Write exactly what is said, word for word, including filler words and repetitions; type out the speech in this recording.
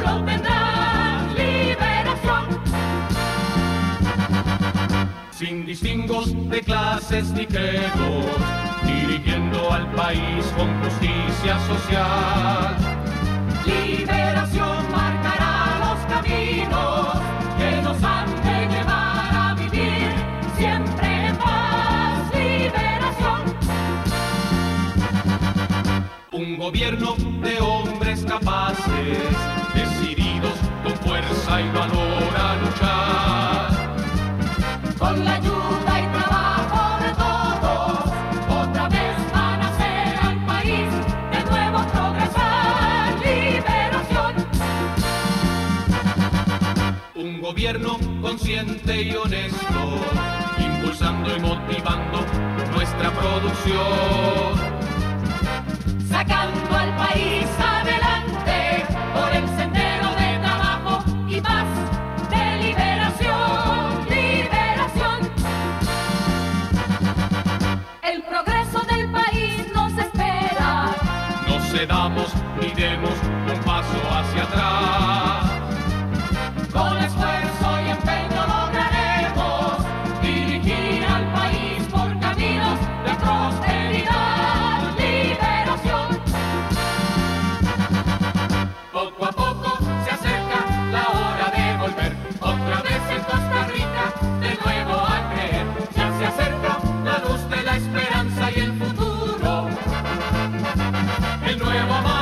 futuro tendrán liberación. Sin distingos de clases ni credos, dirigiendo al país con justicia social. Liberación marcará los caminos que nos han de llevar a vivir siempre en paz. Liberación. Un gobierno de hombres capaces, decididos con fuerza y valor a luchar. Con la ayuda y trabajo de todos, otra vez van a hacer al país de nuevo progresar. Liberación. Un gobierno consciente y honesto, impulsando y motivando nuestra producción. Sacando al país adelante por el sendero de trabajo y paz, de liberación, liberación. El progreso del país nos espera. No cedamos ni demos un paso hacia atrás. Con esfuerzo y empeño lograremos dirigir al país por caminos de prosperidad, liberación. Poco a poco se acerca la hora de volver, otra vez en Costa Rica, de nuevo a creer. Ya se acerca la luz de la esperanza y el futuro, el nuevo amor.